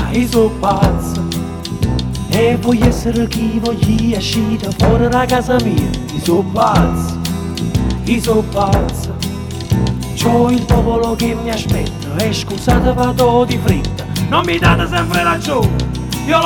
io sono pazzo e voglio essere chi voglio uscire fuori da casa mia. Io sono pazzo, io sono pazzo. C'ho il popolo che mi aspetta e scusate vado di fretta, non mi date sempre ragione.